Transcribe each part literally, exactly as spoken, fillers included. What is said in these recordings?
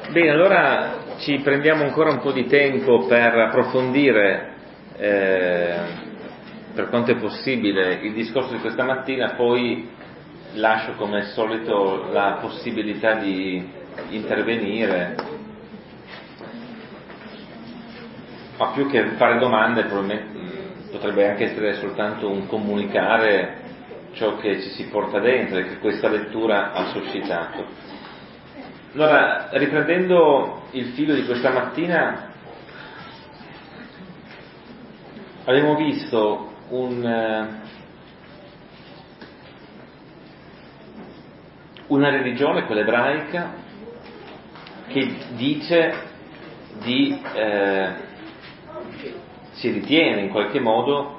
Bene, allora ci prendiamo ancora un po' di tempo per approfondire, eh, per quanto è possibile, il discorso di questa mattina, poi lascio come al solito la possibilità di intervenire, ma più che fare domande probabilmente potrebbe anche essere soltanto un comunicare ciò che ci si porta dentro e che questa lettura ha suscitato. Allora, riprendendo il filo di questa mattina, abbiamo visto un, una religione, quella ebraica, che dice di, eh, si ritiene in qualche modo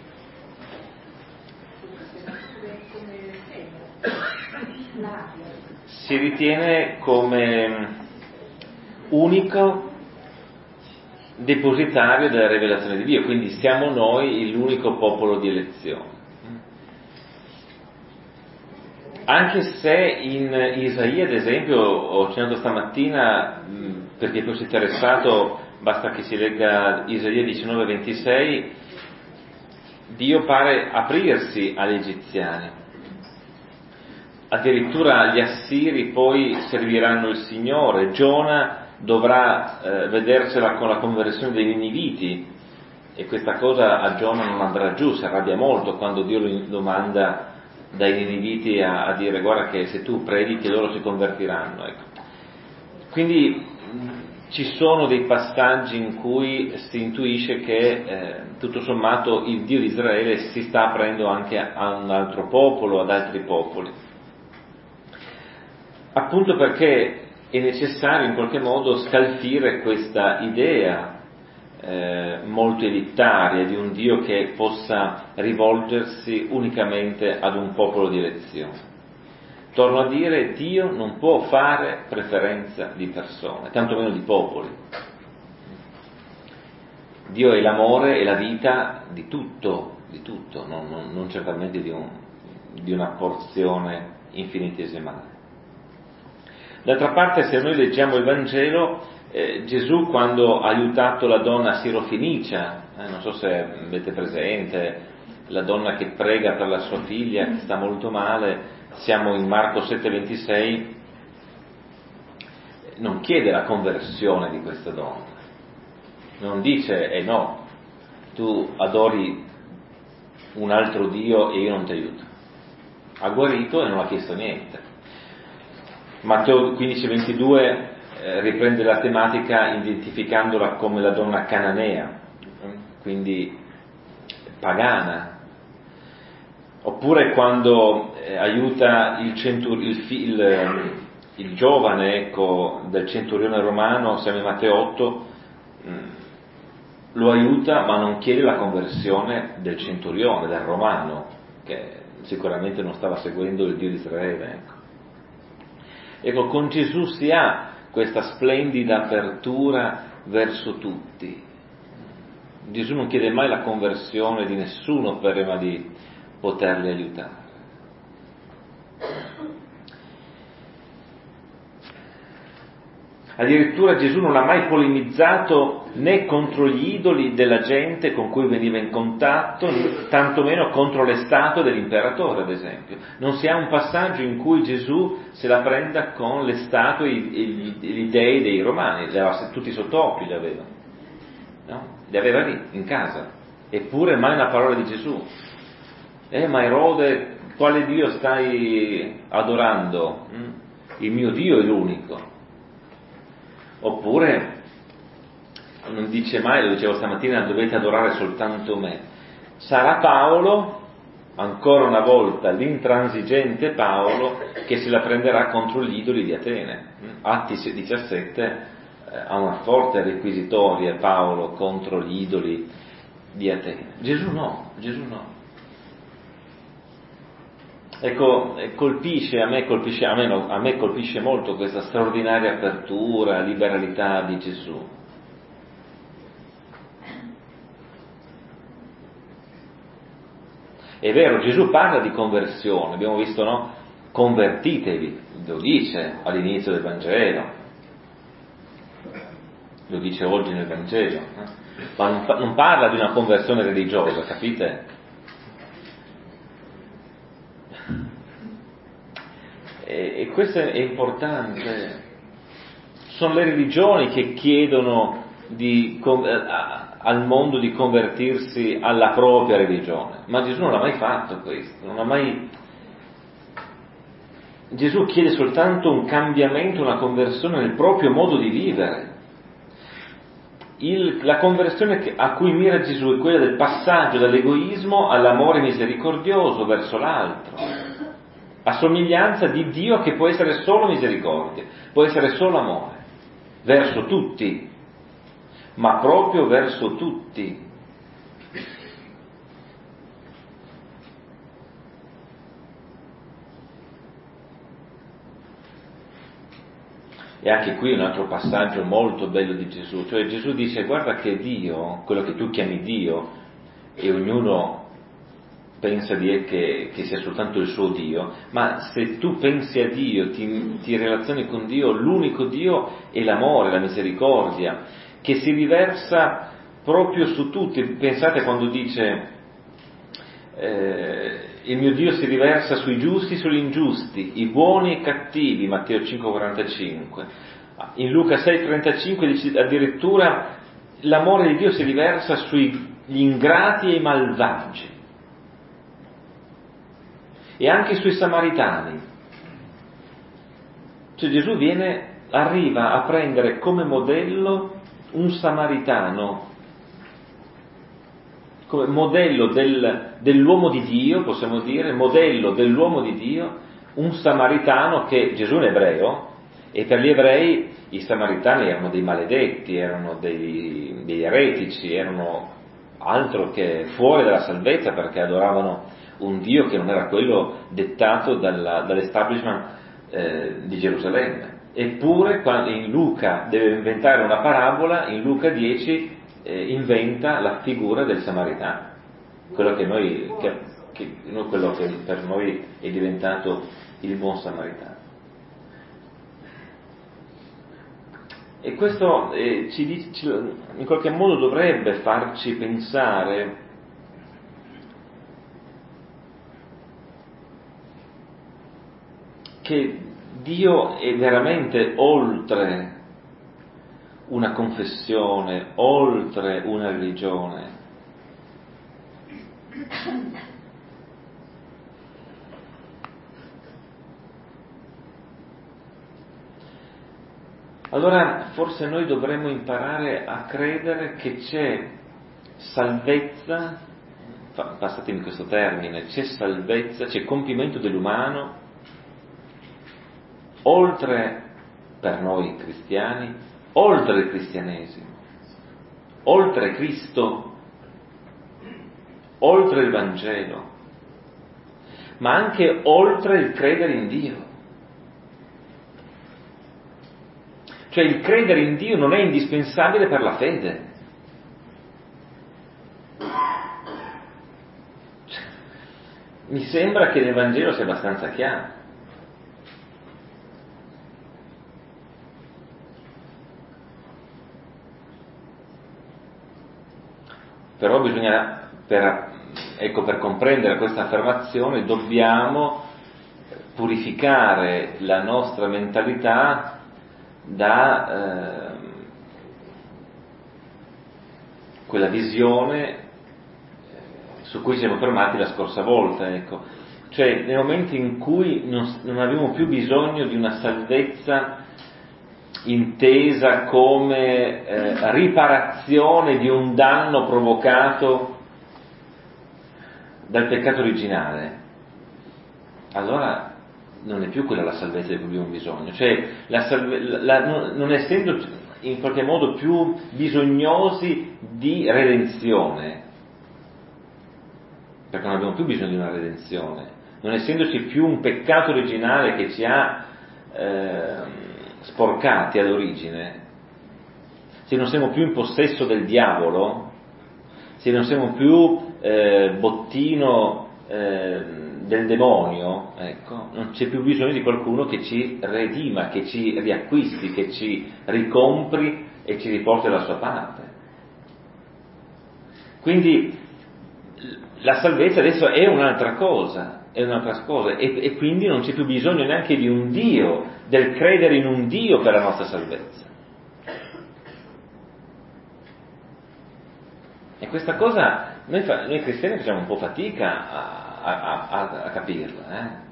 si ritiene come unico depositario della rivelazione di Dio, quindi siamo noi l'unico popolo di elezione. Anche se in Isaia, ad esempio, ho accennato stamattina, per chi fosse interessato, basta che si legga Isaia diciannove ventisei, Dio pare aprirsi agli egiziani. Addirittura gli assiri poi serviranno il Signore, Giona dovrà eh, vedersela con la conversione dei niniviti, e questa cosa a Giona non andrà giù, si arrabbia molto quando Dio lo, lo manda dai niniviti a, a dire guarda che se tu predichi loro si convertiranno. Ecco. Quindi mh, ci sono dei passaggi in cui si intuisce che eh, tutto sommato il Dio di Israele si sta aprendo anche a, a un altro popolo, ad altri popoli. Appunto perché è necessario in qualche modo scalfire questa idea eh, molto elitaria di un Dio che possa rivolgersi unicamente ad un popolo di elezione. Torno a dire, Dio non può fare preferenza di persone, tantomeno di popoli. Dio è l'amore e la vita di tutto, di tutto, non, non, non certamente di, un, di una porzione infinitesimale. D'altra parte, se noi leggiamo il Vangelo, eh, Gesù quando ha aiutato la donna sirofenicia, eh, non so se avete presente, la donna che prega per la sua figlia che sta molto male, siamo in Marco sette ventisei, non chiede la conversione di questa donna, non dice, eh no, tu adori un altro Dio e io non ti aiuto. Ha guarito e non ha chiesto niente. Matteo quindici ventidue eh, riprende la tematica identificandola come la donna cananea, quindi pagana. Oppure quando eh, aiuta il, centur- il, fi- il, il giovane ecco, del centurione romano, siamo in Matteo otto, mh, lo aiuta ma non chiede la conversione del centurione, del romano, che sicuramente non stava seguendo il Dio di Israele. Ecco. Ecco, con Gesù si ha questa splendida apertura verso tutti. Gesù non chiede mai la conversione di nessuno prima di poterli aiutare. Addirittura Gesù non ha mai polemizzato né contro gli idoli della gente con cui veniva in contatto, tantomeno contro le statue dell'imperatore, ad esempio. Non si ha un passaggio in cui Gesù se la prenda con le statue e gli, gli dei dei romani, li aveva tutti sott'occhio, li aveva, no? Li aveva lì, in casa, eppure mai una parola di Gesù. Eh, ma Erode, quale Dio stai adorando? Il mio Dio è l'unico. Oppure non dice mai, lo dicevo stamattina, dovete adorare soltanto me. Sarà Paolo, ancora una volta l'intransigente Paolo, che se la prenderà contro gli idoli di Atene. Atti diciassette eh, ha una forte requisitoria Paolo contro gli idoli di Atene. Gesù no, Gesù no. Ecco, colpisce, a me colpisce, a me, no, a me colpisce molto questa straordinaria apertura, liberalità di Gesù. È vero, Gesù parla di conversione, abbiamo visto, no? Convertitevi, lo dice all'inizio del Vangelo. lo dice oggi nel Vangelo, eh? Ma non, non parla di una conversione religiosa, capite? E, e questo è importante. Sono le religioni che chiedono di, a, al mondo di convertirsi alla propria religione, ma Gesù non ha mai fatto questo, non ha mai... Gesù chiede soltanto un cambiamento, una conversione nel proprio modo di vivere. Il, la conversione a cui mira Gesù è quella del passaggio dall'egoismo all'amore misericordioso verso l'altro, a somiglianza di Dio che può essere solo misericordia, può essere solo amore, verso tutti, ma proprio verso tutti. E anche qui un altro passaggio molto bello di Gesù, cioè Gesù dice: guarda che Dio, quello che tu chiami Dio, e ognuno pensa di, che, che sia soltanto il suo Dio, ma se tu pensi a Dio, ti, ti relazioni con Dio, l'unico Dio è l'amore, la misericordia, che si riversa proprio su tutti. Pensate quando dice eh, il mio Dio si riversa sui giusti e sugli ingiusti, i buoni e i cattivi, Matteo cinque quarantacinque. In Luca sei trentacinque dice addirittura l'amore di Dio si riversa sugli ingrati e i malvagi, e anche sui samaritani. Cioè Gesù viene, arriva a prendere come modello un samaritano, come modello del, dell'uomo di Dio, possiamo dire, modello dell'uomo di Dio, un samaritano che Gesù è ebreo, e per gli ebrei i samaritani erano dei maledetti, erano dei, dei eretici, erano altro che fuori dalla salvezza, perché adoravano un Dio che non era quello dettato dalla, dall'establishment eh, di Gerusalemme. Eppure quando in Luca deve inventare una parabola, in Luca dieci eh, inventa la figura del samaritano, quello che noi, che, che, quello che per noi è diventato il buon samaritano. E questo eh, ci, ci, in qualche modo dovrebbe farci pensare che Dio è veramente oltre una confessione, oltre una religione. Allora forse noi dovremmo imparare a credere che c'è salvezza, passatemi questo termine, c'è salvezza, c'è compimento dell'umano oltre, per noi cristiani, oltre il cristianesimo, oltre Cristo, oltre il Vangelo, ma anche oltre il credere in Dio. Cioè il credere in Dio non è indispensabile per la fede. Cioè, mi sembra che nel Vangelo sia abbastanza chiaro. Però bisogna, per, ecco, per comprendere questa affermazione dobbiamo purificare la nostra mentalità da eh, quella visione su cui ci siamo fermati la scorsa volta, ecco. Cioè nel momento in cui non, non abbiamo più bisogno di una salvezza intesa come eh, riparazione di un danno provocato dal peccato originale, allora non è più quella la salvezza di cui abbiamo bisogno. Cioè la salve, la, non, non essendo in qualche modo più bisognosi di redenzione, perché non abbiamo più bisogno di una redenzione, non essendoci più un peccato originale che ci ha eh, sporcati ad origine, se non siamo più in possesso del diavolo, se non siamo più eh, bottino eh, del demonio, ecco, non c'è più bisogno di qualcuno che ci redima, che ci riacquisti, che ci ricompri e ci riporti dalla sua parte. Quindi la salvezza adesso è un'altra cosa, è un'altra cosa, e, e quindi non c'è più bisogno neanche di un Dio, del credere in un Dio per la nostra salvezza. E questa cosa noi, fa, noi cristiani facciamo un po' fatica a, a, a, a capirla, eh?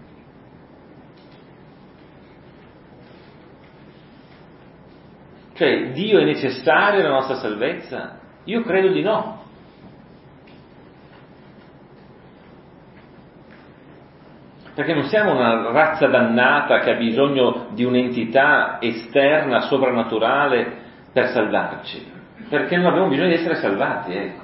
Cioè, Dio è necessario alla nostra salvezza? Io credo di no. Perché non siamo una razza dannata che ha bisogno di un'entità esterna, sovrannaturale, per salvarci. Perché non abbiamo bisogno di essere salvati, ecco.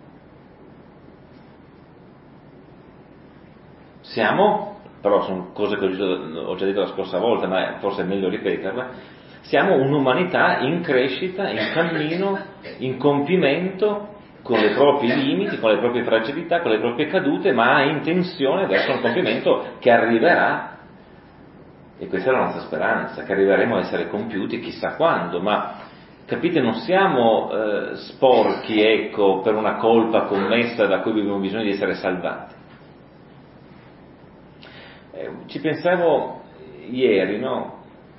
Siamo, però sono cose che ho già detto la scorsa volta, ma forse è meglio ripeterle, siamo un'umanità in crescita, in cammino, in compimento, con i propri limiti, con le proprie fragilità, con le proprie cadute, ma in tensione verso un compimento che arriverà, e questa è la nostra speranza, che arriveremo a essere compiuti chissà quando, ma capite, non siamo eh, sporchi, ecco, per una colpa commessa da cui abbiamo bisogno di essere salvati. Eh, ci pensavo ieri, no?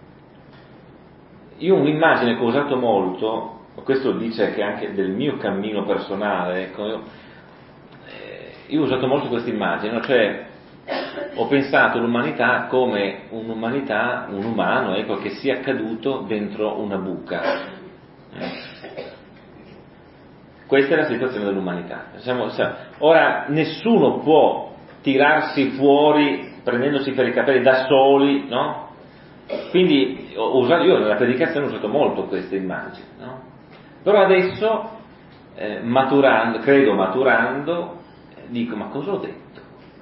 Io un'immagine che ho usato molto, questo dice che anche del mio cammino personale, ecco, io, eh, io ho usato molto questa immagine, no? Cioè ho pensato all'umanità come un'umanità, un umano, ecco, che sia caduto dentro una buca. Eh. Questa è la situazione dell'umanità. Siamo, siamo, ora nessuno può tirarsi fuori prendendosi per i capelli da soli, no? Quindi ho usato, io nella predicazione ho usato molto queste immagini, no? Però adesso, eh, maturando, credo maturando, dico, ma cosa ho detto?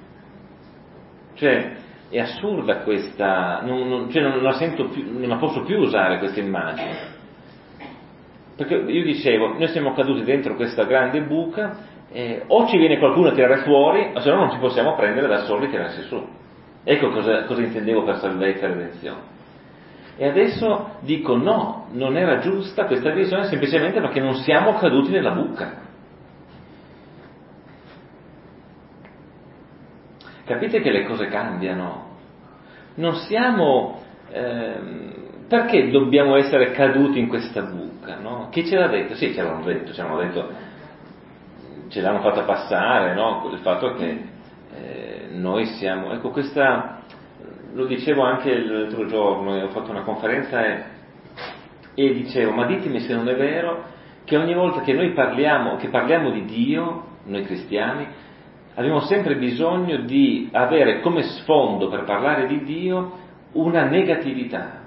Cioè, è assurda questa, non, non, cioè non la sento più, non la posso più usare questa immagine. Perché io dicevo, noi siamo caduti dentro questa grande buca, eh, o ci viene qualcuno a tirare fuori, o se no non ci possiamo prendere da soli e tirarsi su. Ecco cosa, cosa intendevo per salvezza e redenzione. E adesso dico no, non era giusta questa visione semplicemente perché non siamo caduti nella buca. Capite che le cose cambiano? Non siamo... Ehm, perché dobbiamo essere caduti in questa buca? No? Chi ce l'ha detto? Sì, ce l'hanno detto, ce l'hanno detto, ce l'hanno fatta passare, no? Il fatto che eh, noi siamo... Ecco, questa... Lo dicevo anche l'altro giorno, ho fatto una conferenza e, e dicevo, ma ditemi se non è vero che ogni volta che noi parliamo, che parliamo di Dio, noi cristiani, abbiamo sempre bisogno di avere come sfondo per parlare di Dio una negatività.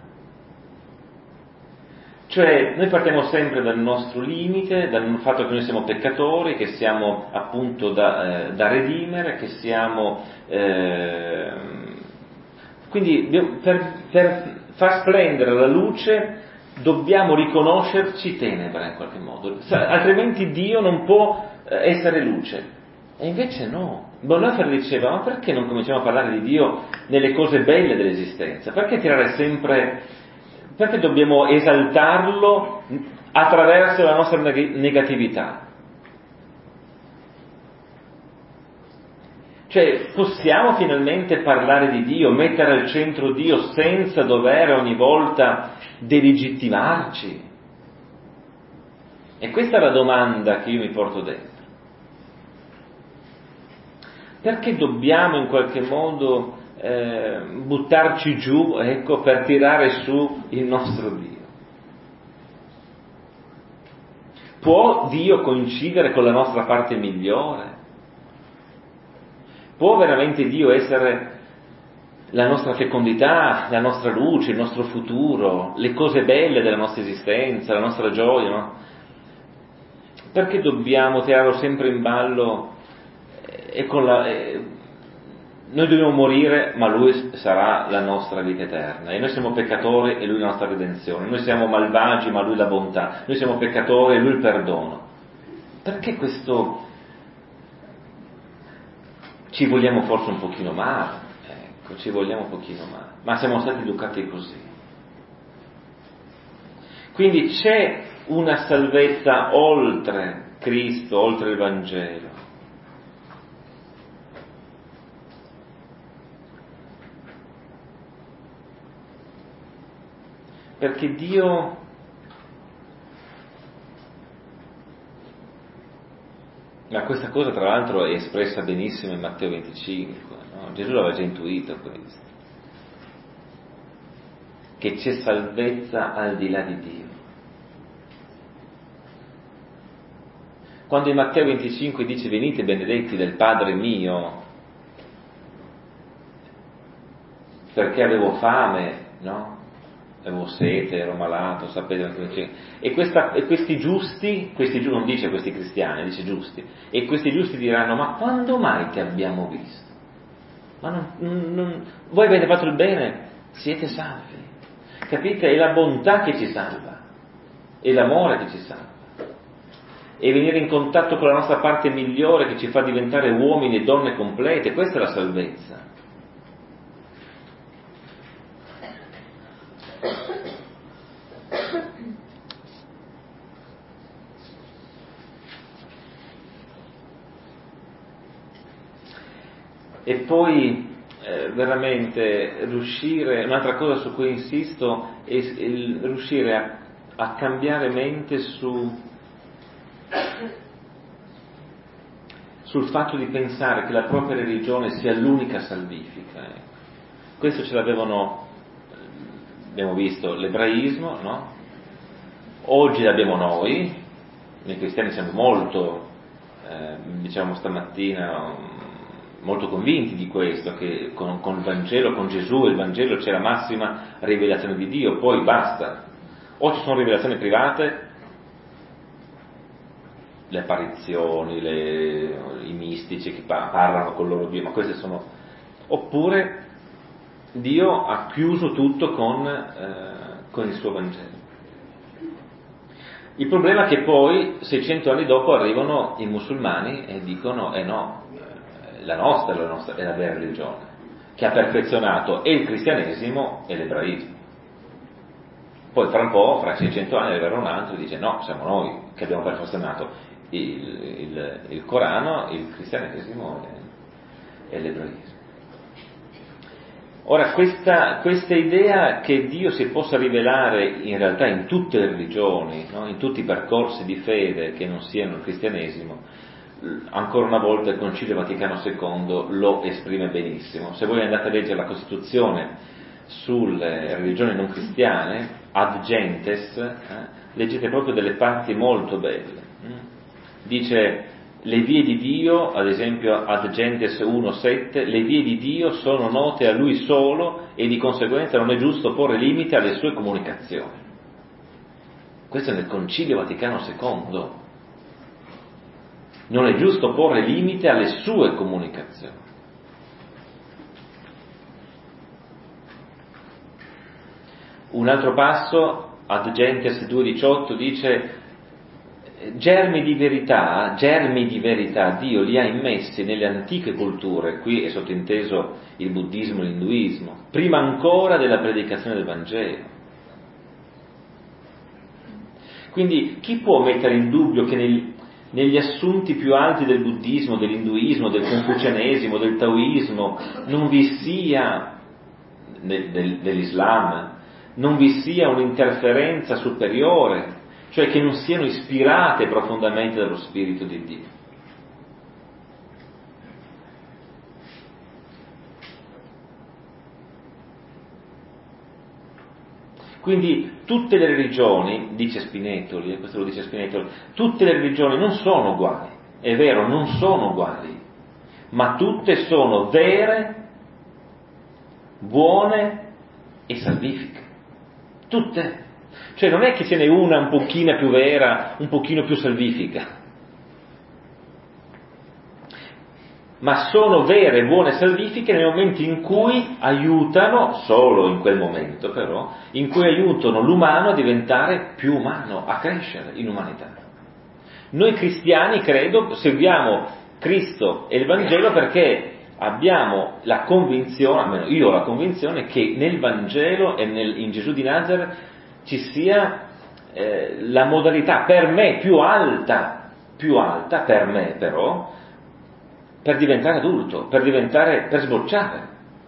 Cioè, noi partiamo sempre dal nostro limite, dal fatto che noi siamo peccatori, che siamo appunto da, eh, da redimere, che siamo... Eh, quindi per, per far splendere la luce dobbiamo riconoscerci tenebra in qualche modo, altrimenti Dio non può essere luce. E invece no. Bonhoeffer diceva, ma perché non cominciamo a parlare di Dio nelle cose belle dell'esistenza? Perché tirare sempre, perché dobbiamo esaltarlo attraverso la nostra negatività? Cioè, possiamo finalmente parlare di Dio, mettere al centro Dio senza dover ogni volta delegittimarci? E questa è la domanda che io mi porto dentro. Perché dobbiamo in qualche modo eh, buttarci giù, ecco, per tirare su il nostro Dio? Può Dio coincidere con la nostra parte migliore? Può veramente Dio essere la nostra fecondità, la nostra luce, il nostro futuro, le cose belle della nostra esistenza, la nostra gioia, no? Perché dobbiamo tirarlo sempre in ballo e con la... E, noi dobbiamo morire, ma Lui sarà la nostra vita eterna. E noi siamo peccatori e Lui la nostra redenzione. Noi siamo malvagi, ma Lui la bontà. Noi siamo peccatori e Lui il perdono. Perché questo... Ci vogliamo forse un pochino male, ecco, ci vogliamo un pochino male, ma siamo stati educati così. Quindi c'è una salvezza oltre Cristo, oltre il Vangelo. Perché Dio ma questa cosa tra l'altro è espressa benissimo in Matteo venticinque, no? Gesù l'aveva già intuito questo, che c'è salvezza al di là di Dio. Quando in Matteo venticinque dice venite benedetti del Padre mio, perché avevo fame, no? Avevo sete, ero malato, sapete anche e, questa, e questi giusti, questi non dice questi cristiani, dice giusti, e questi giusti diranno ma quando mai ti abbiamo visto? Ma non, non, voi avete fatto il bene, siete salvi, capite? È la bontà che ci salva, è l'amore che ci salva, è venire in contatto con la nostra parte migliore che ci fa diventare uomini e donne complete, questa è la salvezza. E poi eh, veramente riuscire, un'altra cosa su cui insisto, è il riuscire a, a cambiare mente su, sul fatto di pensare che la propria religione sia l'unica salvifica. Ecco. Questo ce l'avevano, abbiamo visto, l'ebraismo, no? Oggi l'abbiamo noi, noi cristiani siamo molto, eh, diciamo stamattina, molto convinti di questo, che con, con il Vangelo, con Gesù e il Vangelo c'è la massima rivelazione di Dio, poi basta. O ci sono rivelazioni private, le apparizioni, le, i mistici che parlano con il loro Dio, ma queste sono... Oppure Dio ha chiuso tutto con, eh, con il suo Vangelo. Il problema è che poi, seicento anni dopo, arrivano i musulmani e dicono, eh no, la nostra è la, nostra, è la vera religione, che ha perfezionato e il cristianesimo e l'ebraismo. Poi fra un po', fra seicento anni, arriverà un altro e dice no, siamo noi che abbiamo perfezionato il, il, il Corano, il cristianesimo e, e l'ebraismo. Ora, questa, questa idea che Dio si possa rivelare in realtà in tutte le religioni, no? In tutti i percorsi di fede che non siano il cristianesimo, ancora una volta il Concilio Vaticano secondo lo esprime benissimo. Se voi andate a leggere la Costituzione sulle religioni non cristiane, ad gentes, eh, leggete proprio delle parti molto belle. Dice le vie di Dio, ad esempio ad gentes uno sette, le vie di Dio sono note a Lui solo e di conseguenza non è giusto porre limite alle sue comunicazioni. Questo è nel Concilio Vaticano secondo. Non è giusto porre limite alle sue comunicazioni. Un altro passo, ad gentes due diciotto, dice germi di verità, germi di verità Dio li ha immessi nelle antiche culture, qui è sottinteso il buddismo e l'induismo, prima ancora della predicazione del Vangelo. Quindi chi può mettere in dubbio che nel, negli assunti più alti del buddismo, dell'induismo, del confucianesimo, del taoismo non vi sia, del, del, dell'Islam, non vi sia un'interferenza superiore, cioè che non siano ispirate profondamente dallo Spirito di Dio. Quindi tutte le religioni, dice Spinetoli, e questo lo dice Spinetoli, tutte le religioni non sono uguali, è vero, non sono uguali, ma tutte sono vere, buone e salvifiche. Tutte. Cioè non è che ce n'è una un pochino più vera, un pochino più salvifica, ma sono vere, buone e salvifiche nel momento in cui aiutano, solo in quel momento però, in cui aiutano l'umano a diventare più umano, a crescere in umanità. Noi cristiani, credo, seguiamo Cristo e il Vangelo perché abbiamo la convinzione, almeno io ho la convinzione, che nel Vangelo e nel, in Gesù di Nazareth ci sia eh, la modalità per me più alta, più alta per me però, per diventare adulto, per diventare, per sbocciare.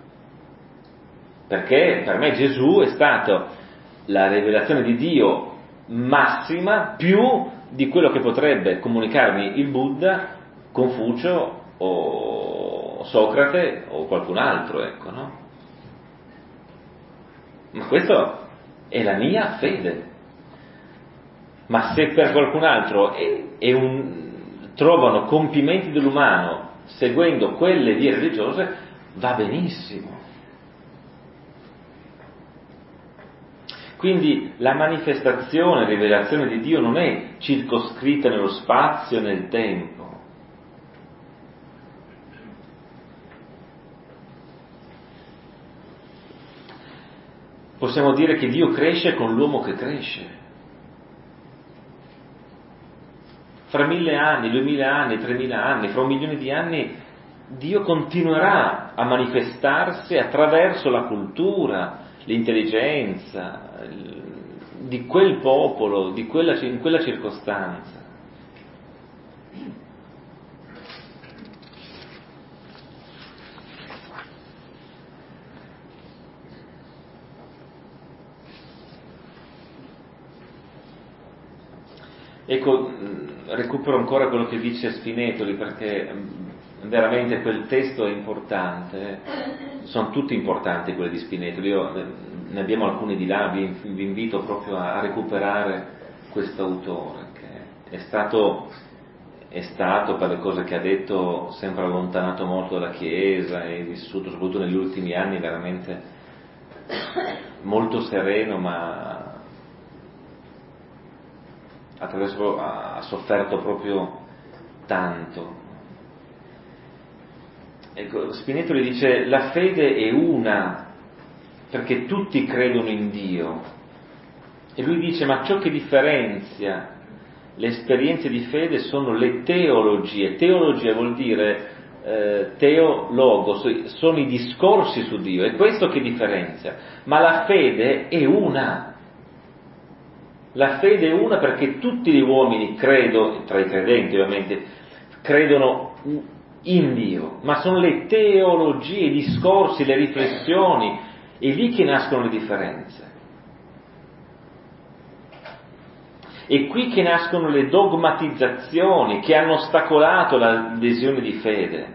Perché per me Gesù è stato la rivelazione di Dio massima, più di quello che potrebbe comunicarmi il Buddha, Confucio o Socrate o qualcun altro, ecco, no? Ma questa è la mia fede. Ma se per qualcun altro è, è un, trovano compimenti dell'umano seguendo quelle vie religiose, va benissimo. Quindi la manifestazione, rivelazione di Dio non è circoscritta nello spazio e nel tempo. Possiamo dire che Dio cresce con l'uomo che cresce. Fra mille anni, duemila anni, tremila anni, fra un milione di anni, Dio continuerà a manifestarsi attraverso la cultura, l'intelligenza di quel popolo, di quella, in quella circostanza. Ecco, recupero ancora quello che dice Spinetoli, perché veramente quel testo è importante, sono tutti importanti quelli di Spinetoli, io, ne abbiamo alcuni di là, vi, vi invito proprio a, a recuperare questo autore, che è stato, è stato, per le cose che ha detto, sempre allontanato molto dalla Chiesa, è vissuto soprattutto negli ultimi anni veramente molto sereno, ma attraverso ha sofferto proprio tanto. Ecco, Spinetoli dice: la fede è una, perché tutti credono in Dio. E lui dice: ma ciò che differenzia le esperienze di fede sono le teologie. Teologia vuol dire eh, teologo, sono i discorsi su Dio, è questo che differenzia. Ma la fede è una. La fede è una perché tutti gli uomini, credo, tra i credenti ovviamente, credono in Dio, ma sono le teologie, i discorsi, le riflessioni, è lì che nascono le differenze. È qui che nascono le dogmatizzazioni che hanno ostacolato l'adesione di fede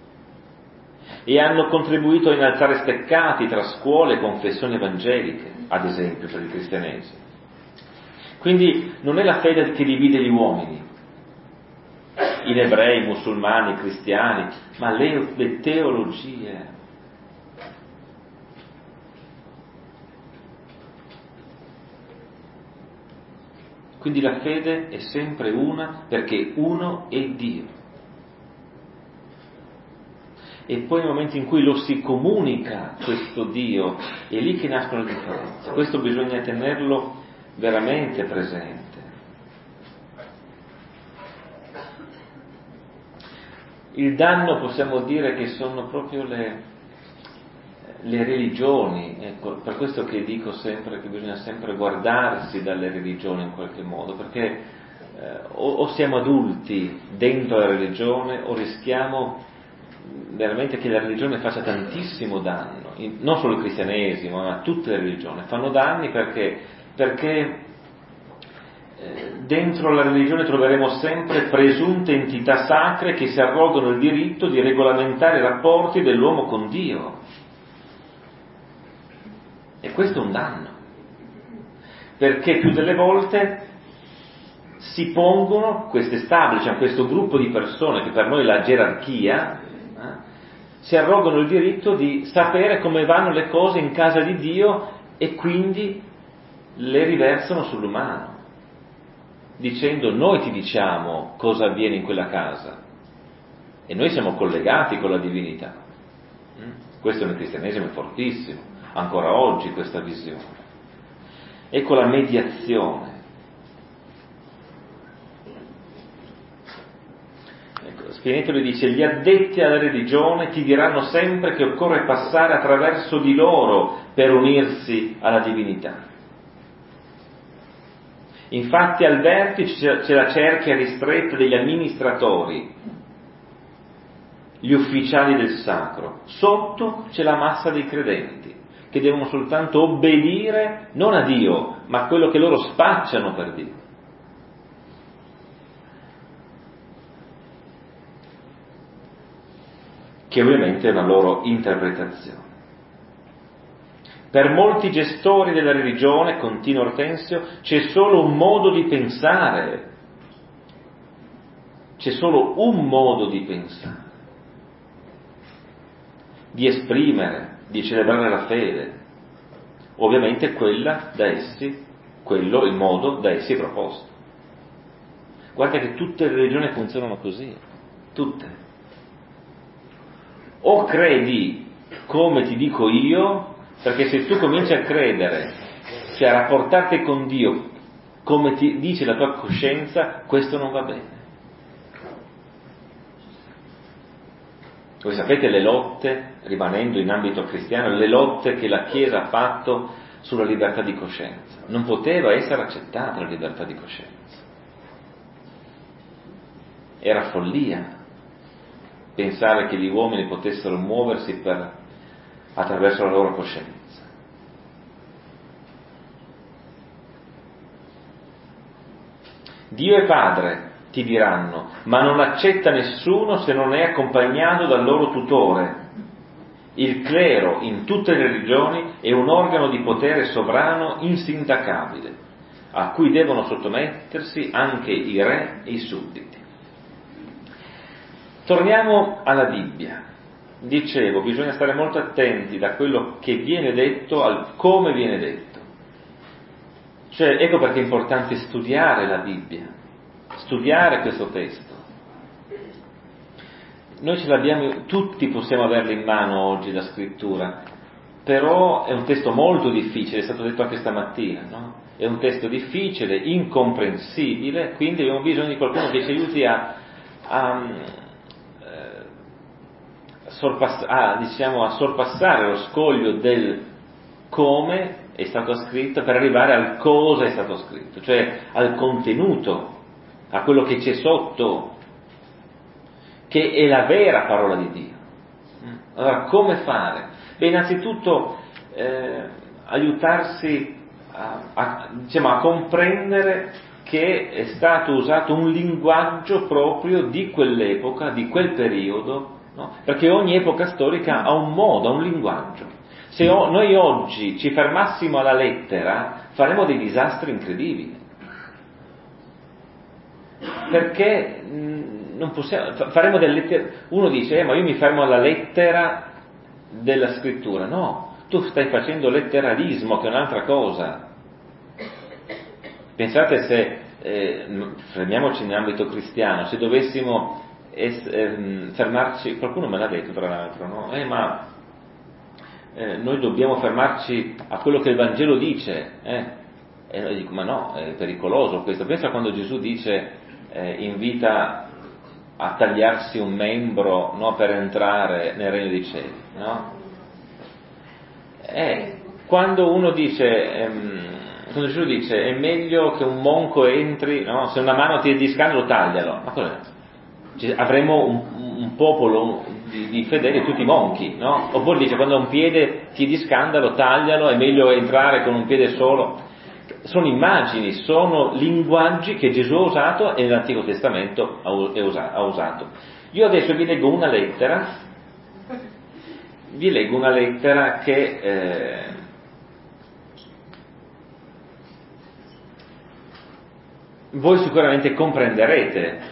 e hanno contribuito a innalzare steccati tra scuole e confessioni evangeliche, ad esempio per il cristianesimo. Quindi non è la fede che divide gli uomini, gli ebrei, i musulmani, i cristiani, ma le, le teologie. Quindi la fede è sempre una perché uno è Dio. E poi nel momento in cui lo si comunica questo Dio, è lì che nascono le differenze. Questo bisogna tenerlo veramente presente. Il danno possiamo dire che sono proprio le, le religioni, ecco, per questo che dico sempre che bisogna sempre guardarsi dalle religioni in qualche modo, perché eh, o, o siamo adulti dentro la religione o rischiamo veramente che la religione faccia tantissimo danno, in, non solo il cristianesimo, ma tutte le religioni fanno danni perché, perché dentro la religione troveremo sempre presunte entità sacre che si arrogano il diritto di regolamentare i rapporti dell'uomo con Dio. E questo è un danno, perché più delle volte si pongono queste establishment, questo gruppo di persone che per noi è la gerarchia, eh, si arrogano il diritto di sapere come vanno le cose in casa di Dio e quindi le riversano sull'umano, dicendo: noi ti diciamo cosa avviene in quella casa e noi siamo collegati con la divinità. Questo nel cristianesimo è fortissimo, ancora oggi questa visione. Ecco la mediazione. Ecco, Spinetoli dice: gli addetti alla religione ti diranno sempre che occorre passare attraverso di loro per unirsi alla divinità. Infatti al vertice c'è la cerchia ristretta degli amministratori, gli ufficiali del sacro, sotto c'è la massa dei credenti, che devono soltanto obbedire non a Dio, ma a quello che loro spacciano per Dio. Che ovviamente è una loro interpretazione. Per molti gestori della religione, continua Ortensio, c'è solo un modo di pensare, c'è solo un modo di pensare, di esprimere, di celebrare la fede, ovviamente quella da essi, quello, il modo da essi proposto. Guarda che tutte le religioni funzionano così, tutte. O credi come ti dico io, perché se tu cominci a credere, cioè a rapportarti con Dio come ti dice la tua coscienza, questo non va bene. Voi sapete le lotte, rimanendo in ambito cristiano, le lotte che la Chiesa ha fatto sulla libertà di coscienza. Non poteva essere accettata la libertà di coscienza. Era follia pensare che gli uomini potessero muoversi per, attraverso la loro coscienza. Dio è Padre, ti diranno, ma non accetta nessuno se non è accompagnato dal loro tutore. Il clero in tutte le religioni è un organo di potere sovrano insindacabile, a cui devono sottomettersi anche i re e i sudditi. Torniamo alla Bibbia. Dicevo, bisogna stare molto attenti da quello che viene detto al come viene detto. Cioè, ecco perché è importante studiare la Bibbia, studiare questo testo. Noi ce l'abbiamo, tutti possiamo averlo in mano oggi la scrittura, però è un testo molto difficile, è stato detto anche stamattina, no? È un testo difficile, incomprensibile, quindi abbiamo bisogno di qualcuno che ci aiuti a, a Sorpass- ah, diciamo, a sorpassare lo scoglio del come è stato scritto per arrivare al cosa è stato scritto, cioè al contenuto, a quello che c'è sotto, che è la vera parola di Dio. Allora, come fare? Beh, innanzitutto eh, aiutarsi a, a, diciamo, a comprendere che è stato usato un linguaggio proprio di quell'epoca, di quel periodo, no? Perché ogni epoca storica ha un modo, ha un linguaggio. Se o, noi oggi ci fermassimo alla lettera, faremmo dei disastri incredibili. Perché mh, non possiamo, faremo delle lettere. Uno dice, eh, ma io mi fermo alla lettera della scrittura. No, tu stai facendo letteralismo, che è un'altra cosa. Pensate se, eh, fermiamoci in ambito cristiano, se dovessimo Es, ehm, fermarci, qualcuno me l'ha detto tra l'altro, no? Eh, ma eh, noi dobbiamo fermarci a quello che il Vangelo dice, eh? E noi dico, ma no, è pericoloso questo. Pensa quando Gesù dice, eh, invita a tagliarsi un membro, no, per entrare nel regno dei cieli, no? Eh, quando uno dice, ehm, quando Gesù dice, è meglio che un monco entri, no? Se una mano ti è di scandalo, taglialo, ma cos'è? Avremo un, un popolo di, di fedeli tutti monchi, no? Oppure dice, quando un piede ti è di scandalo, taglialo, è meglio entrare con un piede solo. Sono immagini, sono linguaggi che Gesù ha usato e nell'Antico Testamento ha usato. Io adesso vi leggo una lettera, vi leggo una lettera che eh, voi sicuramente comprenderete.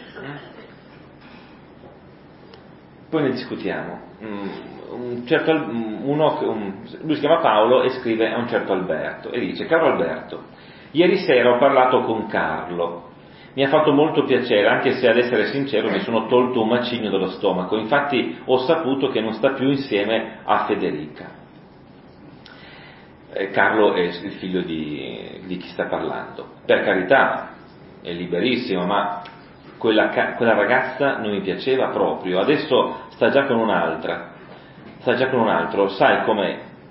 Poi ne discutiamo. Un certo, uno, un, lui si chiama Paolo e scrive a un certo Alberto e dice: caro Alberto, ieri sera ho parlato con Carlo, mi ha fatto molto piacere, anche se ad essere sincero mi sono tolto un macigno dallo stomaco, infatti ho saputo che non sta più insieme a Federica. Eh, Carlo è il figlio di, di chi sta parlando, per carità, è liberissimo, ma Quella, quella ragazza non mi piaceva proprio, adesso sta già con un'altra, sta già con un altro, sai come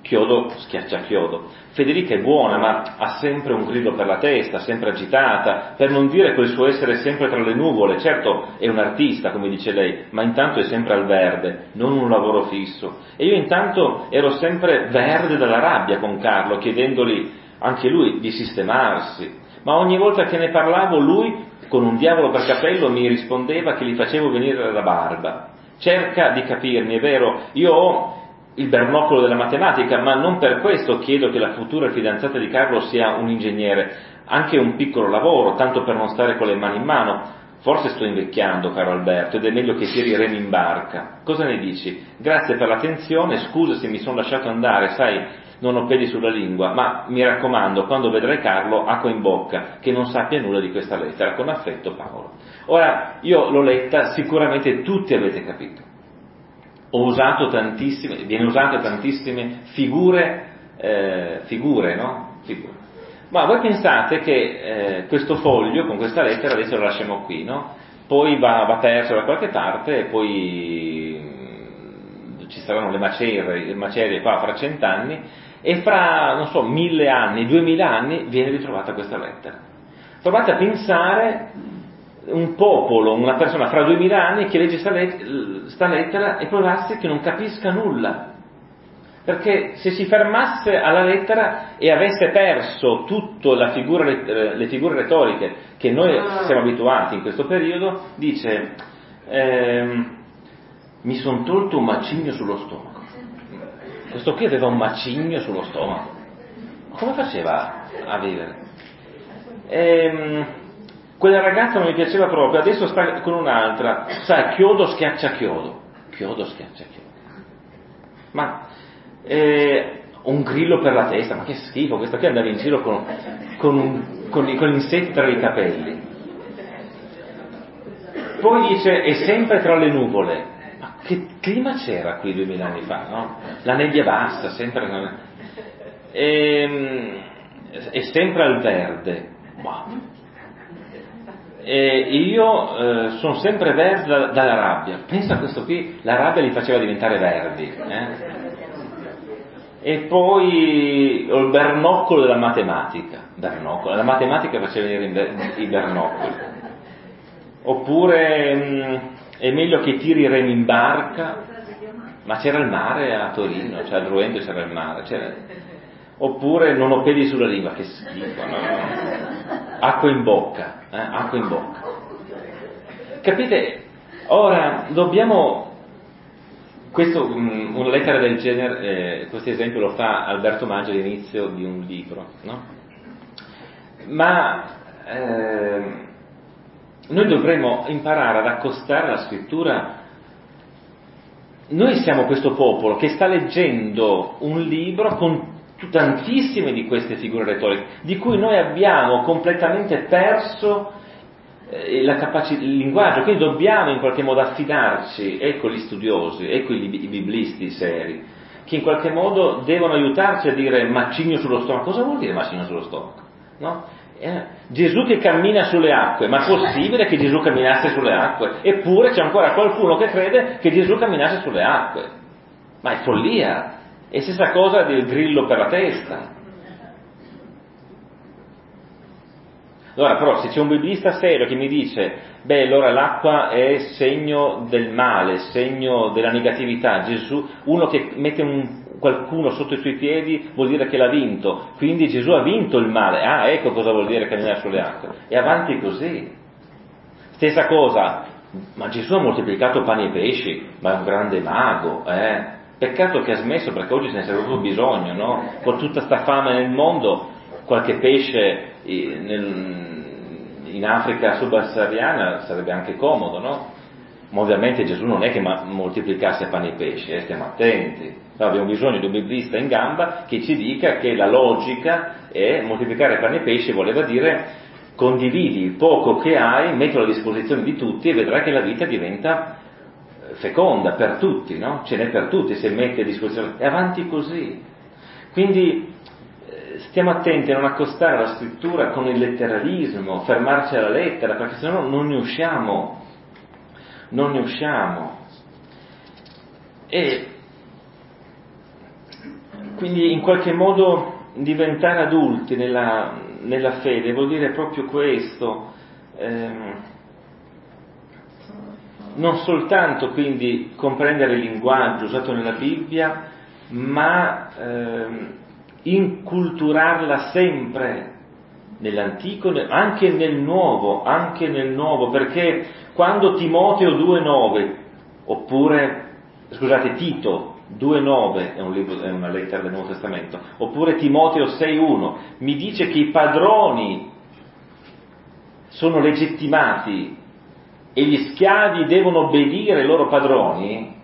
chiodo schiaccia chiodo. Federica è buona, ma ha sempre un grillo per la testa, sempre agitata, per non dire quel suo essere sempre tra le nuvole. Certo è un artista, come dice lei, ma intanto è sempre al verde, non un lavoro fisso. E io intanto ero sempre verde dalla rabbia con Carlo, chiedendogli anche lui di sistemarsi. Ma ogni volta che ne parlavo lui, con un diavolo per capello, mi rispondeva che gli facevo venire la barba. Cerca di capirmi, è vero, io ho il bernocolo della matematica, ma non per questo chiedo che la futura fidanzata di Carlo sia un ingegnere, anche un piccolo lavoro, tanto per non stare con le mani in mano. Forse sto invecchiando, caro Alberto, ed è meglio che tiri remi in barca. Cosa ne dici? Grazie per l'attenzione, scusa se mi sono lasciato andare, sai, non ho peli sulla lingua, ma mi raccomando, quando vedrai Carlo, acqua in bocca, che non sappia nulla di questa lettera. Con affetto, Paolo. Ora, io l'ho letta, sicuramente tutti avete capito. Ho usato tantissime, viene usate tantissime figure, eh, figure, no? Figure. Ma voi pensate che eh, questo foglio con questa lettera adesso lo lasciamo qui, no? Poi va, va perso da qualche parte e poi mh, ci saranno le macerie, le macerie qua fra cent'anni e fra, non so, mille anni, duemila anni viene ritrovata questa lettera. Provate a pensare un popolo, una persona fra duemila anni che legge sta lettera e provasse che non capisca nulla. Perché se si fermasse alla lettera e avesse perso tutte la figura, le figure retoriche che noi siamo abituati in questo periodo, dice ehm, mi sono tolto un macigno sullo stomaco. Questo qui aveva un macigno sullo stomaco. Come faceva a vivere? Ehm, quella ragazza non mi piaceva proprio, adesso sta con un'altra, sai, chiodo schiaccia chiodo, chiodo schiaccia chiodo. Ma eh, un grillo per la testa, ma che schifo, questa qui andava in giro con, con, un, con, con insetti tra i capelli. Poi dice, è sempre tra le nuvole. Ma che clima c'era qui duemila anni fa, no? La nebbia bassa, sempre... E, è sempre al verde. Wow. E io eh, sono sempre verde da, dalla rabbia. Pensa a questo qui, la rabbia li faceva diventare verdi. Eh? E poi ho il bernoccolo della matematica. Bernoccolo, la matematica faceva venire i bernoccoli. Oppure mh, è meglio che tiri i remi in barca, ma c'era il mare a Torino, cioè al Ruento c'era il mare. C'era... Oppure non ho peli sulla lingua, che schifo, no? Acqua in bocca, eh? Acqua in bocca. Capite? Ora dobbiamo, questo, um, una lettera del genere, eh, questo esempio lo fa Alberto Maggi all'inizio di un libro, no? Ma eh, noi dovremmo imparare ad accostare la scrittura. Noi siamo questo popolo che sta leggendo un libro con tantissime di queste figure retoriche, di cui noi abbiamo completamente perso eh, la capacità, il linguaggio, quindi dobbiamo in qualche modo affidarci, ecco gli studiosi, ecco i, i biblisti seri, che in qualche modo devono aiutarci a dire macigno sullo stomaco. Cosa vuol dire macigno sullo stomaco? No? Eh, Gesù che cammina sulle acque, ma è possibile che Gesù camminasse sulle acque? Eppure c'è ancora qualcuno che crede che Gesù camminasse sulle acque, ma è follia. E stessa cosa del grillo per la testa. Allora, però, se c'è un biblista serio che mi dice, beh, allora l'acqua è segno del male, segno della negatività, Gesù, uno che mette un, qualcuno sotto i suoi piedi vuol dire che l'ha vinto, quindi Gesù ha vinto il male. Ah, ecco cosa vuol dire camminare sulle acque. E avanti così. Stessa cosa, ma Gesù ha moltiplicato pani e pesci, ma è un grande mago, eh? Peccato che ha smesso, perché oggi se ne sarebbe proprio bisogno, no? Con tutta sta fame nel mondo, qualche pesce in Africa subsahariana sarebbe anche comodo, no? Ma ovviamente Gesù non è che moltiplicasse pani e pesci, eh? Stiamo attenti. No, abbiamo bisogno di un biblista in gamba che ci dica che la logica è moltiplicare pani e pesci, voleva dire condividi il poco che hai, mettilo a disposizione di tutti e vedrai che la vita diventa feconda per tutti, no? Ce n'è per tutti se mette a disposizione, e avanti così. Quindi eh, stiamo attenti a non accostare la scrittura con il letteralismo, fermarci alla lettera, perché sennò non ne usciamo, non ne usciamo. E Quindi in qualche modo diventare adulti nella, nella fede vuol dire proprio questo, ehm, non soltanto quindi comprendere il linguaggio usato nella Bibbia, ma ehm, inculturarla sempre nell'antico, anche nel nuovo, anche nel nuovo, perché quando Timoteo due nove, oppure, scusate, Tito due nove è un libro, è una lettera del Nuovo Testamento, oppure Timoteo sei uno, mi dice che i padroni sono legittimati e gli schiavi devono obbedire ai loro padroni,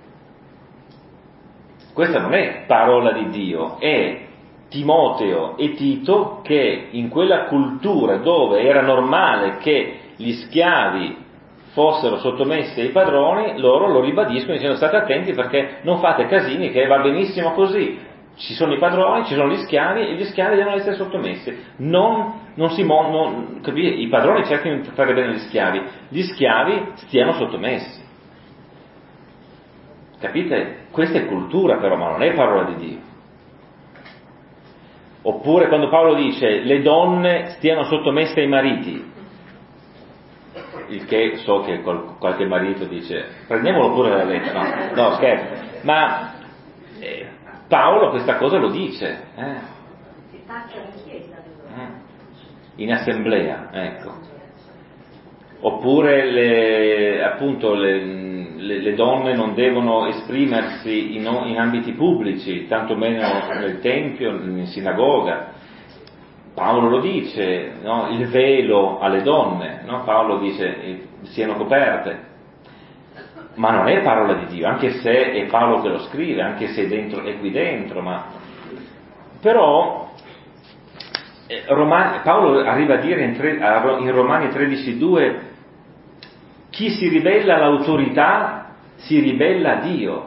questa non è parola di Dio, è Timoteo e Tito che in quella cultura dove era normale che gli schiavi fossero sottomessi ai padroni, loro lo ribadiscono dicendo state attenti perché non fate casini, che va benissimo così, ci sono i padroni, ci sono gli schiavi e gli schiavi devono essere sottomessi, non, non si mon- non, capite? I padroni cercano di fare bene gli schiavi, gli schiavi stiano sottomessi, capite? Questa è cultura però, ma non è parola di Dio. Oppure quando Paolo dice le donne stiano sottomesse ai mariti, il che so che qual- qualche marito dice prendiamolo pure la lettera, no, no scherzo, ma eh, Paolo questa cosa lo dice, eh. Si taccia in chiesa, eh. in assemblea, ecco. Oppure le, appunto le, le, le donne non devono esprimersi in, in ambiti pubblici, tanto meno nel tempio, in sinagoga. Paolo lo dice, no? Il velo alle donne, no? Paolo dice siano coperte, ma non è parola di Dio, anche se è Paolo che lo scrive, anche se è, dentro, è qui dentro, ma però eh, Romani, Paolo arriva a dire in, tre, in Romani tredici due chi si ribella all'autorità si ribella a Dio.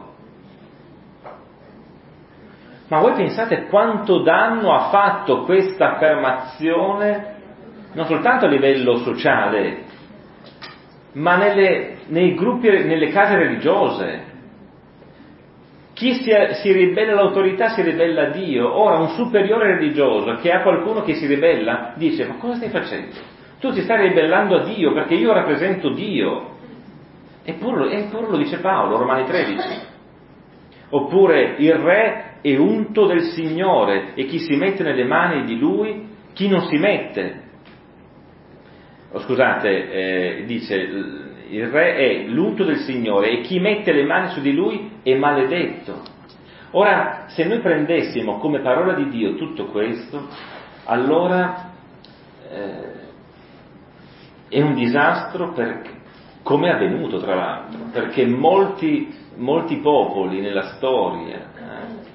Ma voi pensate quanto danno ha fatto questa affermazione non soltanto a livello sociale, ma nelle, nei gruppi, nelle case religiose. Chi si, si ribella all'autorità si ribella a Dio. Ora un superiore religioso che ha qualcuno che si ribella dice ma cosa stai facendo? Tu ti stai ribellando a Dio perché io rappresento Dio. Eppure, eppure lo dice Paolo, Romani tredici. Oppure il re è unto del Signore e chi si mette nelle mani di lui, chi non si mette. Oh, scusate, eh, dice il re è l'unto del Signore e chi mette le mani su di lui è maledetto. Ora, se noi prendessimo come parola di Dio tutto questo, allora eh, è un disastro perché, come è avvenuto tra l'altro, perché molti, molti popoli nella storia, eh,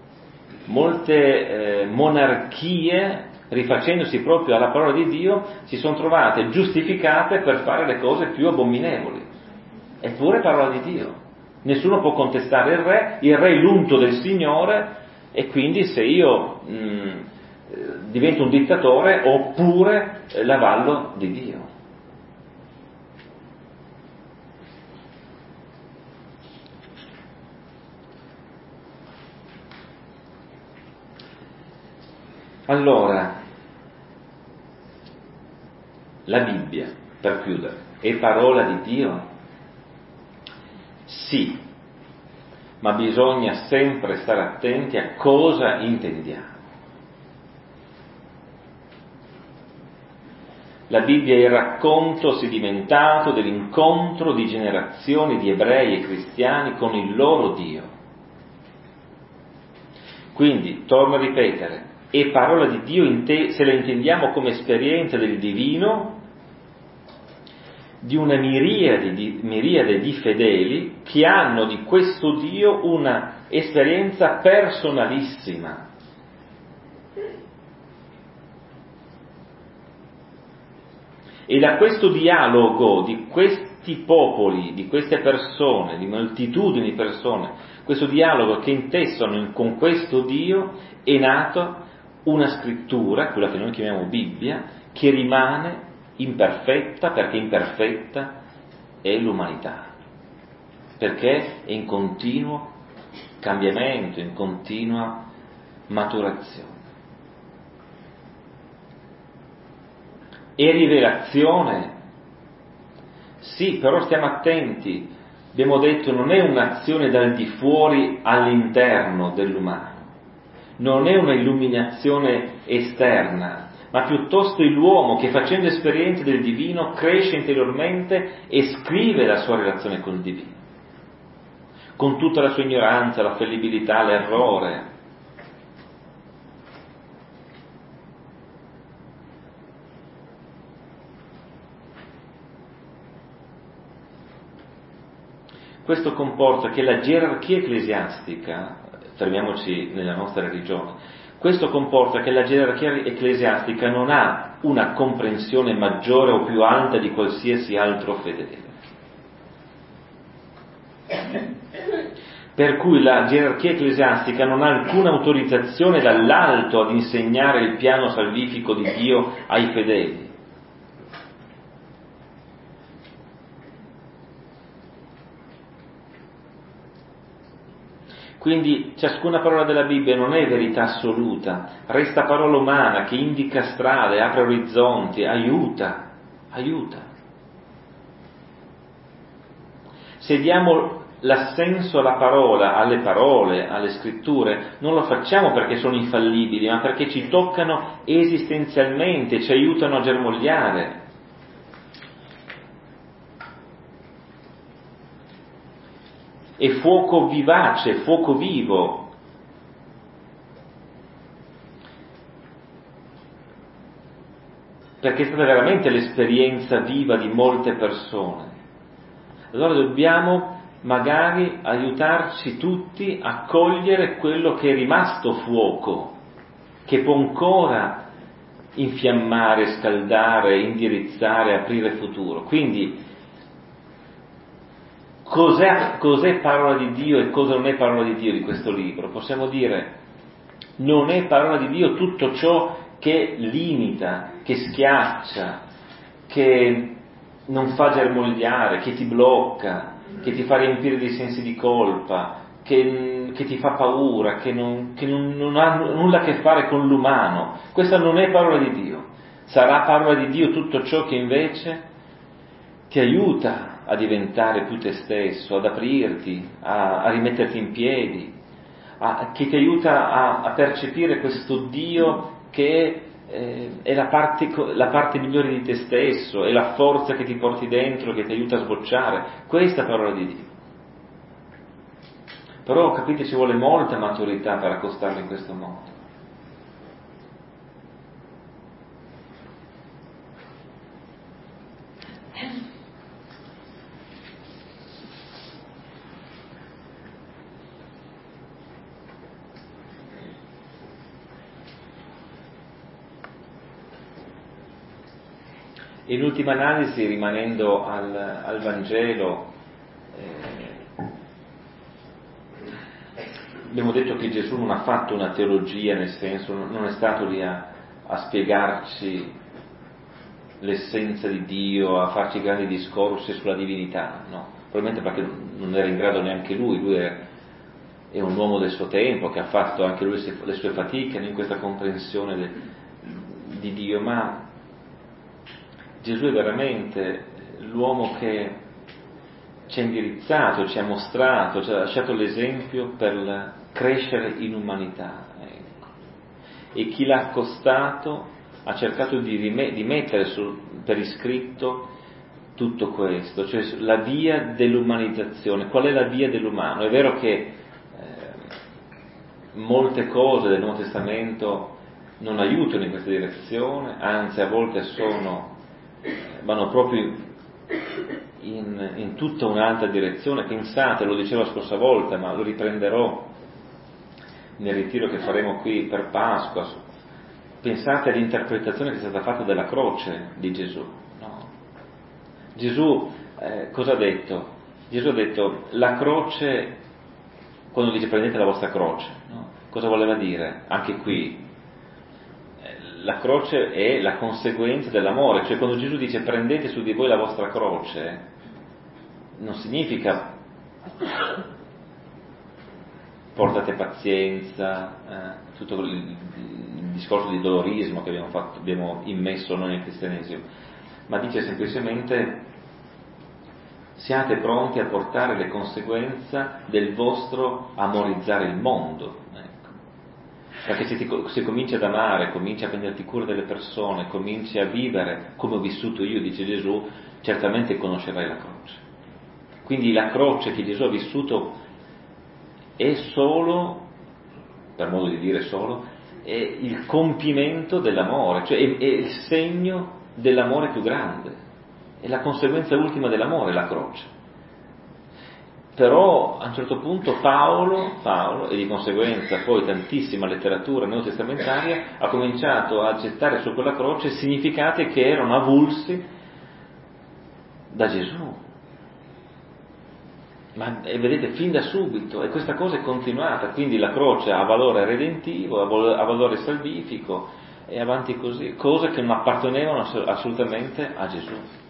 molte eh, monarchie, rifacendosi proprio alla parola di Dio, si sono trovate giustificate per fare le cose più abominevoli. Eppure parola di Dio. Nessuno può contestare il re, il re è l'unto del Signore e quindi se io mh, divento un dittatore oppure eh, l'avallo di Dio. Allora, la Bibbia, per chiudere, è parola di Dio? Sì, ma bisogna sempre stare attenti a cosa intendiamo. La Bibbia è il racconto sedimentato dell'incontro di generazioni di ebrei e cristiani con il loro Dio. Quindi, torno a ripetere, è parola di Dio se la intendiamo come esperienza del divino, di una miriade di, miriade di fedeli che hanno di questo Dio una esperienza personalissima. E da questo dialogo di questi popoli, di queste persone, di moltitudini di persone, questo dialogo che intessono con questo Dio, è nata una scrittura, quella che noi chiamiamo Bibbia, che rimane imperfetta, perché imperfetta è l'umanità, perché è in continuo cambiamento, in continua maturazione. E rivelazione? Sì, però stiamo attenti. Abbiamo detto, non è un'azione dal di fuori all'interno dell'umano, non è una illuminazione esterna, ma piuttosto è l'uomo che, facendo esperienze del divino, cresce interiormente e scrive la sua relazione col divino, con tutta la sua ignoranza, la fallibilità, l'errore. Questo comporta che la gerarchia ecclesiastica, fermiamoci nella nostra religione, questo comporta che la gerarchia ecclesiastica non ha una comprensione maggiore o più alta di qualsiasi altro fedele. Per cui la gerarchia ecclesiastica non ha alcuna autorizzazione dall'alto ad insegnare il piano salvifico di Dio ai fedeli. Quindi ciascuna parola della Bibbia non è verità assoluta, resta parola umana che indica strade, apre orizzonti, aiuta, aiuta. Se diamo l'assenso alla parola, alle parole, alle scritture, non lo facciamo perché sono infallibili, ma perché ci toccano esistenzialmente, ci aiutano a germogliare. È fuoco vivace, fuoco vivo. Perché è stata veramente l'esperienza viva di molte persone. Allora dobbiamo magari aiutarci tutti a cogliere quello che è rimasto fuoco, che può ancora infiammare, scaldare, indirizzare, aprire futuro. Quindi Cos'è, cos'è parola di Dio e cosa non è parola di Dio di questo libro? Possiamo dire, non è parola di Dio tutto ciò che limita, che schiaccia, che non fa germogliare, che ti blocca, che ti fa riempire di sensi di colpa, che, che ti fa paura, che, non, che non, non ha nulla a che fare con l'umano. Questa non è parola di Dio. Sarà parola di Dio tutto ciò che invece ti aiuta a diventare più te stesso, ad aprirti, a, a rimetterti in piedi, a, che ti aiuta a, a percepire questo Dio che eh, è la parte, la parte migliore di te stesso, è la forza che ti porti dentro, che ti aiuta a sbocciare. Questa è la parola di Dio. Però, capite, ci vuole molta maturità per accostarlo in questo modo. In ultima analisi, rimanendo al, al Vangelo, eh, abbiamo detto che Gesù non ha fatto una teologia, nel senso, non è stato lì a, a spiegarci l'essenza di Dio, a farci grandi discorsi sulla divinità, no, probabilmente perché non era in grado neanche lui, lui è, è un uomo del suo tempo, che ha fatto anche lui le sue fatiche in questa comprensione de, di Dio, ma Gesù è veramente l'uomo che ci ha indirizzato, ci ha mostrato, ci ha lasciato l'esempio per crescere in umanità. Ecco. E chi l'ha accostato ha cercato di, rim- di mettere su, per iscritto tutto questo, cioè la via dell'umanizzazione. Qual è la via dell'umano? È vero che eh, molte cose del Nuovo Testamento non aiutano in questa direzione, anzi a volte sono vanno proprio in, in tutta un'altra direzione. Pensate, lo dicevo la scorsa volta, ma lo riprenderò nel ritiro che faremo qui per Pasqua, pensate all'interpretazione che è stata fatta della croce di Gesù, no? Gesù eh, cosa ha detto? Gesù ha detto, la croce, quando dice prendete la vostra croce, no? Cosa voleva dire? Anche qui la croce è la conseguenza dell'amore, cioè quando Gesù dice prendete su di voi la vostra croce, non significa portate pazienza, eh, tutto il, il discorso di dolorismo che abbiamo, fatto, abbiamo immesso noi nel cristianesimo, ma dice semplicemente siate pronti a portare le conseguenze del vostro amorizzare il mondo, ecco. Perché se, ti, se cominci ad amare, cominci a prenderti cura delle persone, cominci a vivere come ho vissuto io, dice Gesù, certamente conoscerai la croce. Quindi la croce che Gesù ha vissuto è solo, per modo di dire solo, è il compimento dell'amore, cioè è, è il segno dell'amore più grande, è la conseguenza ultima dell'amore, la croce. Però a un certo punto Paolo, Paolo e di conseguenza poi tantissima letteratura neotestamentaria ha cominciato a gettare su quella croce significati che erano avulsi da Gesù. Ma e vedete, fin da subito, e questa cosa è continuata, quindi la croce ha valore redentivo, ha valore salvifico, e avanti così, cose che non appartenevano assolutamente a Gesù.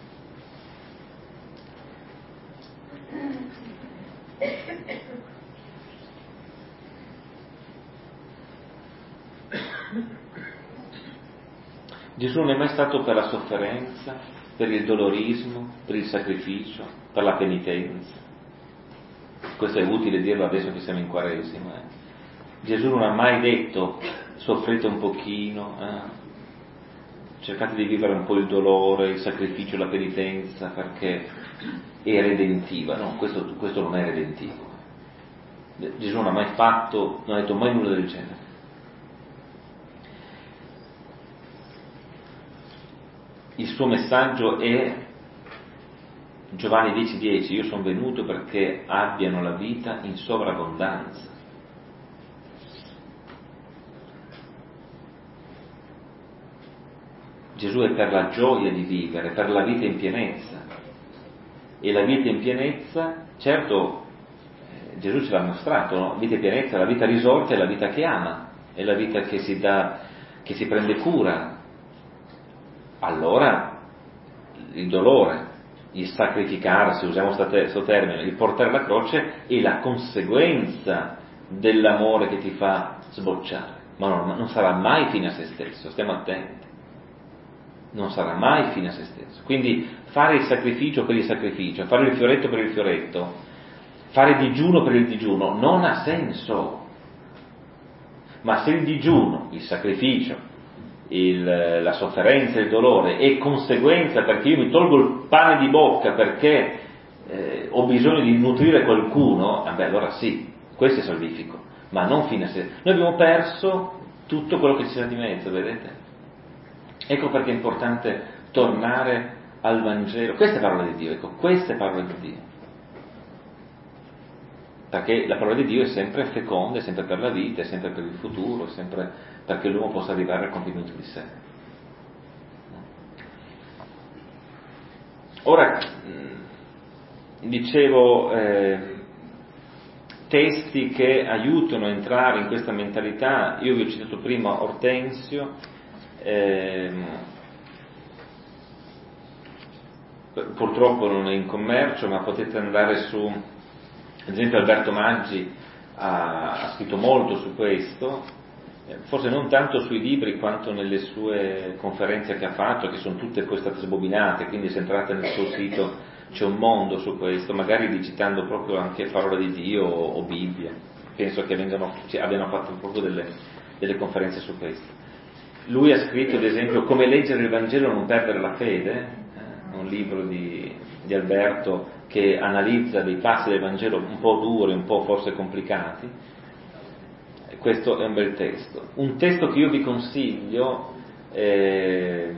Gesù non è mai stato per la sofferenza, per il dolorismo, per il sacrificio, per la penitenza. Questo è utile dirlo adesso che siamo in Quaresima. Eh. Gesù non ha mai detto soffrite un pochino, eh. cercate di vivere un po' il dolore, il sacrificio, la penitenza, perché è redentiva. No, questo, questo non è redentivo. Gesù non ha mai fatto, non ha detto mai nulla del genere. Il suo messaggio è Giovanni dieci dieci, io sono venuto perché abbiano la vita in sovrabbondanza. Gesù è per la gioia di vivere, per la vita in pienezza. E la vita in pienezza, certo, eh, Gesù ce l'ha mostrato, no? Vita in pienezza, la vita risorta è la vita che ama, è la vita che si dà, che si prende cura. Allora, il dolore, il sacrificarsi, usiamo questo termine, il portare la croce è la conseguenza dell'amore che ti fa sbocciare, ma non, non sarà mai fine a se stesso, stiamo attenti, non sarà mai fine a se stesso. Quindi fare il sacrificio per il sacrificio, fare il fioretto per il fioretto, fare il digiuno per il digiuno non ha senso, ma se il digiuno, il sacrificio, Il, la sofferenza, il dolore è conseguenza perché io mi tolgo il pane di bocca perché eh, ho bisogno di nutrire qualcuno, eh beh, allora sì, questo è salvifico, ma non fine a sé. Noi abbiamo perso tutto quello che c'era di mezzo, vedete? Ecco perché è importante tornare al Vangelo. Questa è parola di Dio, ecco, questa è parola di Dio. Perché la parola di Dio è sempre feconda, è sempre per la vita, è sempre per il futuro, è sempre perché l'uomo possa arrivare al compimento di sé. Ora, dicevo, eh, testi che aiutano a entrare in questa mentalità, io vi ho citato prima Ortensio, eh, purtroppo non è in commercio, ma potete andare su, ad esempio Alberto Maggi ha, ha scritto molto su questo, forse non tanto sui libri quanto nelle sue conferenze che ha fatto, che sono tutte poi state sbobinate, quindi se entrate nel suo sito c'è un mondo su questo, magari digitando proprio anche Parola di Dio o, o Bibbia, penso che vengano, abbiano fatto proprio delle, delle conferenze su questo. Lui ha scritto ad esempio Come leggere il Vangelo e non perdere la fede, eh, un libro di, di Alberto che analizza dei passi del Vangelo un po' duri, un po' forse complicati. Questo è un bel testo. Un testo che io vi consiglio, eh,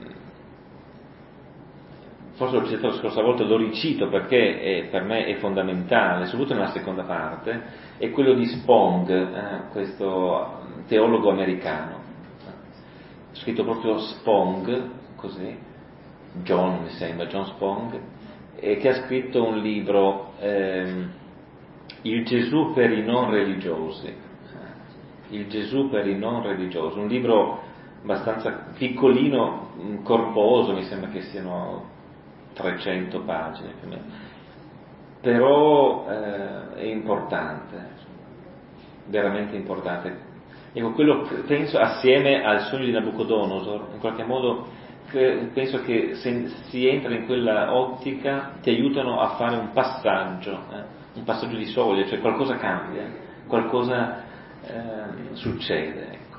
forse l'ho citato la scorsa volta, lo ricito perché è, per me è fondamentale, soprattutto nella seconda parte, è quello di Spong, eh, questo teologo americano. Ho scritto proprio Spong, così, John mi sembra, John Spong, e che ha scritto un libro, eh, Il Gesù per i non religiosi. Il Gesù per i non religiosi, un libro abbastanza piccolino, corposo, mi sembra che siano trecento pagine più o meno, però eh, è importante. veramente importante. Ecco, quello penso assieme al sogno di Nabucodonosor, in qualche modo penso che se si entra in quella ottica ti aiutano a fare un passaggio, eh? un passaggio di soglia, cioè qualcosa cambia, qualcosa eh, succede. Ecco.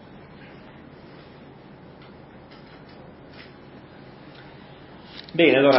Bene, allora